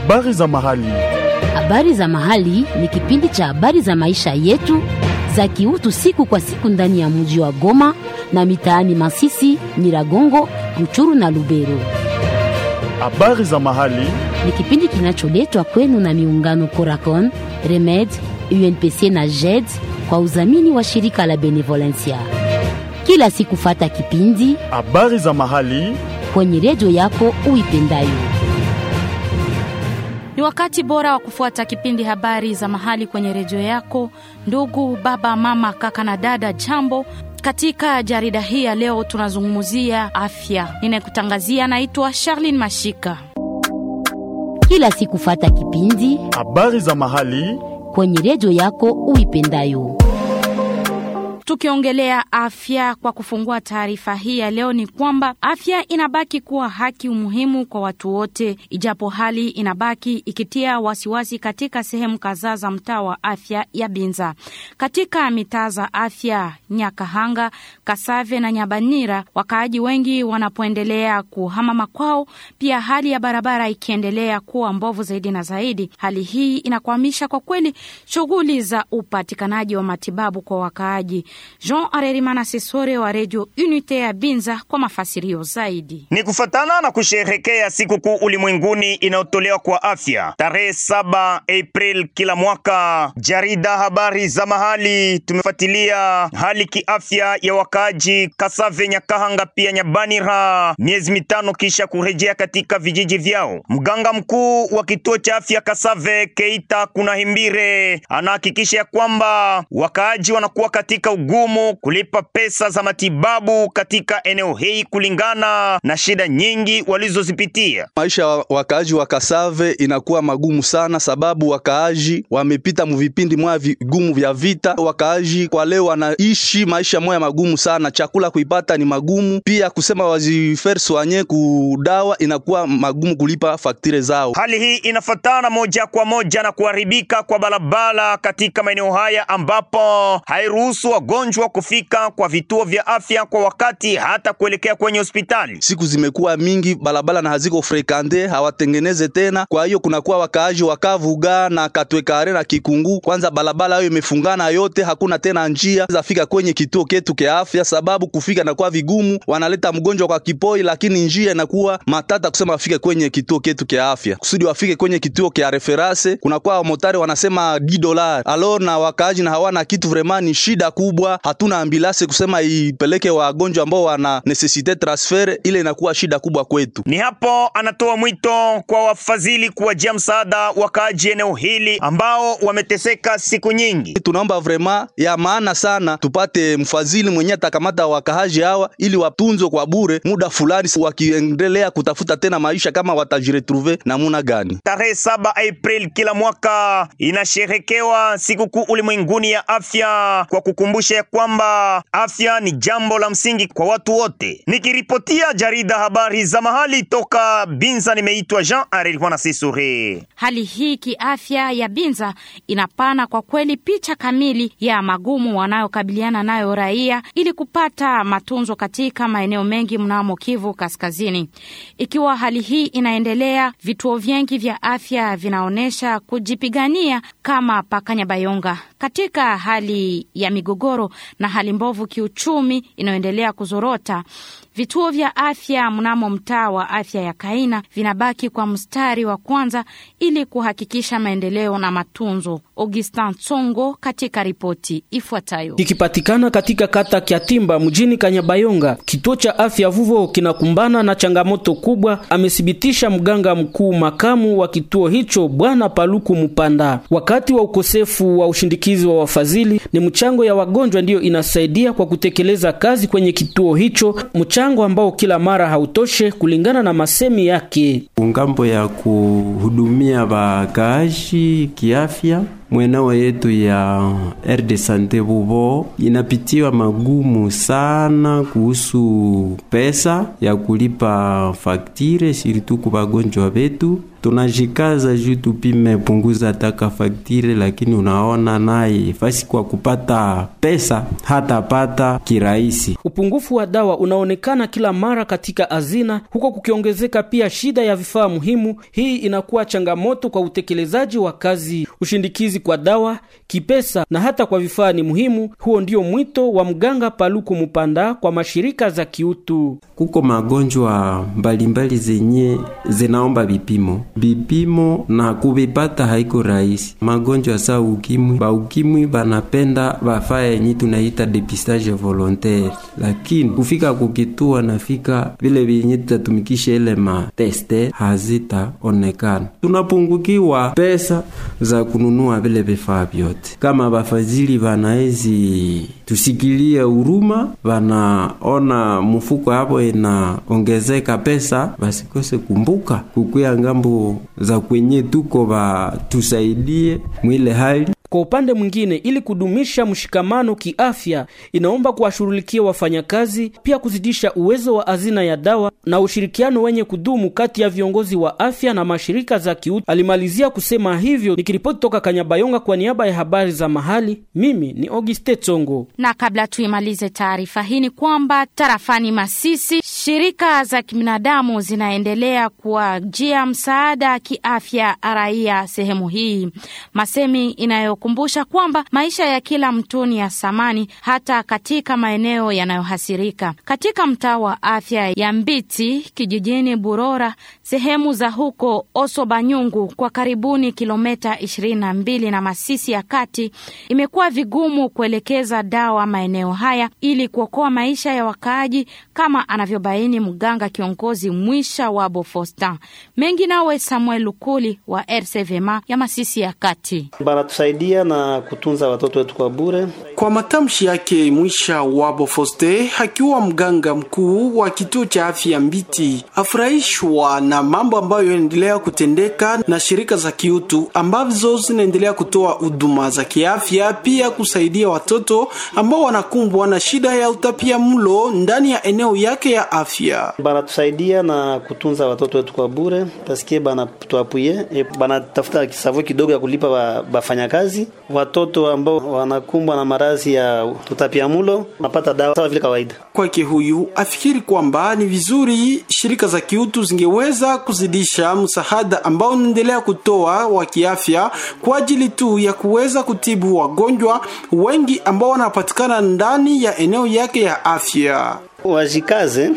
Habari za mahali. Habari za mahali ni kipindi cha habari za maisha yetu za kiutu siku kwa siku ndani ya mji wa Goma na mitaani Masisi, Nyiragongo, Ruchuru na Lubero. Habari za mahali ni kipindi kinacholetwa kwenu na miungano Coracon, Remed, UNPC na JED kwa udhamini wa shirika la Benevolencia. Kila siku fata kipindi habari za mahali kwenye redio yako uipendayo. Ni wakati bora wa kufuata kipindi habari za mahali kwenye redio yako. Ndugu, baba, mama, kaka na dada, jambo. Katika jarida hii ya leo tunazungumzia afya. Ninayekutangazia naitwa Charlene Mashika. Kila siku fata kipindi habari za mahali kwenye redio yako uipendayo. Tukiongelea afya kwa kufungua taarifa hii ya leo ni kwamba afya inabaki kuwa haki muhimu kwa watu wote, ijapo hali inabaki ikitia wasiwasi katika sehemu kadhaa za mtaa wa afya ya Binza. Katika mitaa za afya Nyakahanga, Kasave na Nyabanira, wakaaji wengi wanapoendelea kuhama makwao, pia hali ya barabara ikiendelea kuwa mbovu zaidi na zaidi. Hali hii inakwamisha kwa kweli shughuli za upatikanaji wa matibabu kwa wakaaji. Jean Arerimana Sesore wa Radio Unite ya Binza kwa mafasirio zaidi. Ni kufatana na kusherehekea sikukuu ulimwenguni inayotolewa kwa afya tarehe 7 April kila mwaka. Jarida habari za mahali tumefuatilia hali kiafya ya wakaji Kasave, Nyakahanga pia Nyabanira miezi mitano kisha kurejea katika vijiji vyao. Mganga mkuu wa kituo cha afya Kasave Keita Kunahimbire anahakikisha kwamba wakaji wanakuwa katika ugumu kulipa pesa za matibabu katika eneo hii kulingana na shida nyingi walizozipitia. Maisha wakaaji wa Kasave inakuwa magumu sana, sababu wakaaji wamepita mvipindi mwa vigumu vya vita. Wakaaji kwa leo wanaishi maisha moya magumu sana, chakula kuipata ni magumu, pia kusema waziferswanye kudawa inakuwa magumu kulipa faktire zao. Hali hii inafatana moja kwa moja na kuharibika kwa barabara katika maeneo haya ambapo hairuhusu wagonjwa kufika kwa vituo vya afya kwa wakati hata kuelekea kwenye hospitali. Siku zimekuwa mingi, barabara na haziko frekande, hawatengeneze tena. Kwa hiyo kunakuwa wakaaji wakavuga na Katwekare na Kikungu. Kwanza barabara hiyo imefungana yote, hakuna tena njia za fika kwenye kituo ketu kia afya, sababu kufika na kwa vigumu. Wanaleta mgonjwa kwa Kipoi lakini njia inakuwa matata kusema afike kwenye kituo ketu kia afya. Kusudi wafike kwenye kituo kia reference kunakuwa motari wanasema $10. Alors na wakaaji na hawana kitu, vraiment ni shida kubwa. Hatuna ambulance kusema ipeleke wagonjwa ambao wana necessite transfer, ile inakuwa shida kubwa kwetu. Ni hapo anatoa mwito kwa wafadhili kuwajia msaada wakaaji eneo hili ambao wameteseka siku nyingi. Tunaomba vraiment ya maana sana tupate mfadhili mwenye atakamata wakaaji hawa ili watunzwe kwa bure muda fulani, wakiendelea kutafuta tena maisha kama watajiretrouver namuna gani. Tarehe 7 April kila mwaka inasherekewa sikukuu ulimwenguni ya afya kwa kukumbusha kwamba afya ni jambo la msingi kwa watu wote. Nikiripotia jarida habari za mahali toka Binza, nimeitwa Jean Arerimana Sesore. Hali hii kiafya ya Binza inapana kwa kweli picha kamili ya magumu wanayokabiliana nayo raia ili kupata matunzo katika maeneo mengi mnamo Kivu Kaskazini. Ikiwa hali hii inaendelea, vituo vingi vya afya vinaonesha kujipigania kama Pakanyabayonga. Katika hali ya migogoro na hali mbovu kiuchumi inayoendelea kuzorota, vituo vya afya mnamo mtaa wa afya ya Kaina vinabaki kwa mstari wa kwanza ili kuhakikisha maendeleo na matunzo. Augustin Tsongo katika ripoti ifuatayo. Ikipatikana katika kata Kyatimba mjini Kanyabayonga, kituo cha afya Vuvo kinakumbana na changamoto kubwa, amesibitisha mganga mkuu makamu wa kituo hicho Bwana Paluku Mupanda. Wakati wa ukosefu wa ushindikizi wa wafadhili, ni mchango ya wagonjwa ndiyo inasaidia kwa kutekeleza kazi kwenye kituo hicho, mchango ambao kila mara hautoshe kulingana na masemi yake. Ngambo ya kuhudumia wakaaji kiafya mwenao yetu ya RD Sante Vuvo inapitiwa magumu sana kuhusu pesa ya kulipa faktire siritu kwa wagonjwa wetu. Tunajikaza juu tupime punguza taka faktire, lakini unaona naye fasi kwa kupata pesa hata pata kirahisi. Upungufu wa dawa unaonekana kila mara katika hazina, huko kukiongezeka pia shida ya vifaa muhimu. Hii inakuwa changamoto kwa utekelezaji wa kazi. Ushindikizi kwa dawa, kipesa na hata kwa vifaa ni muhimu. Huo ndio mwito wa mganga Paluku Mupanda kwa mashirika za kiutu. Kuko magonjwa mbalimbali zenye zinaomba vipimo na kuvipata haiko rahisi. Magonjwa sa ukimwi banapenda bafaye yenye tunaita depistage volontaire, lakini kufika kukitua nafika vile vyenye tutatumikisha ile teste hazitaonekana. Tunapungukiwa pesa za kununua vile vifaa vyote. Kama bafadhili banaezi tusikilia huruma, banaona mfuko hapo inaongezeka pesa, basikose kumbuka kukuya ngambo za kwenye tuko tusaidie mwile hali. Kwa upande mwingine, ili kudumisha mshikamano kiafya, inaomba kuwashughulikia wafanyakazi, pia kuzidisha uwezo wa hazina ya dawa na ushirikiano wenye kudumu kati ya viongozi wa afya na mashirika za kiutu. Alimalizia kusema hivyo. Nikiripoti toka Kanyabayonga kwa niaba ya habari za mahali, mimi ni Auguste Tsongo. Na kabla tuimalize taarifa hii ni kwamba tarafani Masisi, shirika za kibinadamu zinaendelea kuwajia msaada kiafya raia sehemu hii. Masemi inayokumbusha kwamba maisha ya kila mtu ni ya samani hata katika maeneo yanayohasirika. Katika mtaa wa afya ya Mbiti kijijini Burora, sehemu za huko Osobanyungu kwa karibuni kilomita 22 na Masisi ya kati, imekuwa vigumu kuelekeza dawa maeneo haya ili kuokoa maisha ya wakaaji, kama anavyobaini mganga kiongozi Mwisha wa Bofostan. Mengi nawe Samuel Lukuli wa RCVMA ya Masisi ya kati. Banatusaidia na kutunza watoto wetu kwa bure. Kwa matamshi yake Mwisha wa Bofoste, akiwa mganga mkuu wa kituo cha afya Mbiti, afurahishwa na mambo ambayo yanaendelea kutendeka na shirika za kiutu ambazo zinaendelea kutoa huduma za kiafya, pia kusaidia watoto ambao wanakumbwa na shida ya utapiamlo ndani ya eneo yake ya afya. Banatusaidia na kutunza watoto wetu kwa bure, paske banatuapuye, banatafuta kisavo kidogo ya kulipa bafanyakazi. Watoto ambao wanakumbwa na maradhi ya utapiamlo wanapata dawa sawa vile kawaida. Kwake huyu afikiri kwamba ni vizuri shirika za kiutu zingeweza kuzidisha msaada ambao unaendelea kutoa wa kiafya kwa ajili tu ya kuweza kutibu wagonjwa wengi ambao wanapatikana ndani ya eneo yake ya afya. Wajikaze,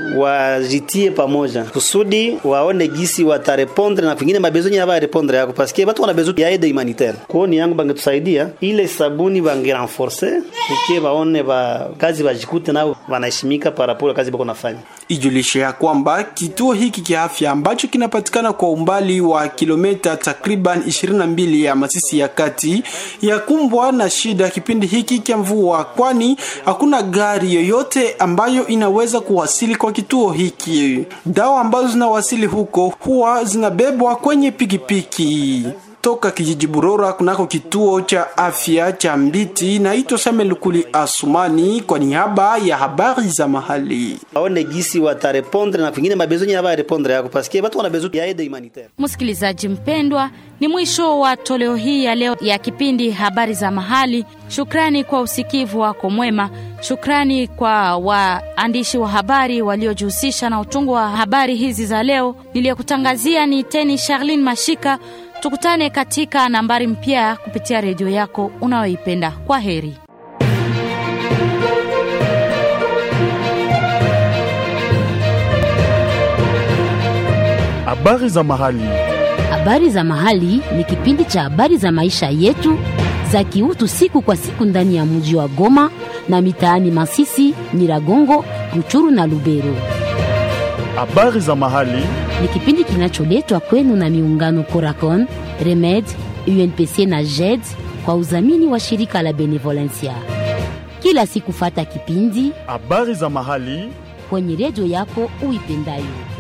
wajitie pamoja kusudi waone gisi watarepondre na kwingine mabezonyi ya barepondre yako, paske watu wana besoin ya aide humanitaire. Kwa ni yangu bangetusaidia ile sabuni bange renforcer iki waone kazi wajikute nao wanaheshimika parapora kazi bako nafanya. Ijulishe ya kwamba kituo hiki kia afya ambacho kinapatikana kwa umbali wa kilomita takriban 22 ya Masisi ya kati yakumbwa na shida kipindi hiki kia mvua, kwani hakuna gari yoyote ambayo inaweza kuwasili kwa kituo hiki. Dawa ambazo zinawasili huko huwa zinabebwa kwenye pikipiki. Toka kijiji Burora kunako kituo cha afya cha Mbiti, naitwa Samuel Lukuli Asumani kwa niaba ya habari za mahali. Waone gisi watarepondre na kwingine mabezonyi ya barepondre yako, paske watu wana besoin ya aide humanitaire. Msikilizaji mpendwa, ni mwisho wa toleo hii ya leo ya kipindi habari za mahali. Shukrani kwa usikivu wako mwema. Shukrani kwa waandishi wa habari waliojihusisha na utungo wa habari hizi za leo. Niliyokutangazia ni Teni Charlene Mashika. Tukutane katika nambari mpya kupitia redio yako unayoipenda. Kwa heri. Habari za mahali. Habari za mahali ni kipindi cha habari za maisha yetu za kiutu siku kwa siku ndani ya mji wa Goma na mitaani Masisi, Nyiragongo, Ruchuru na Lubero. Habari za mahali ni kipindi kinacholetwa kwenu na miungano Coracon, Remed, UNPC na JED kwa udhamini wa shirika la Benevolencia. Kila siku fata kipindi habari za mahali kwenye redio yako uipendayo.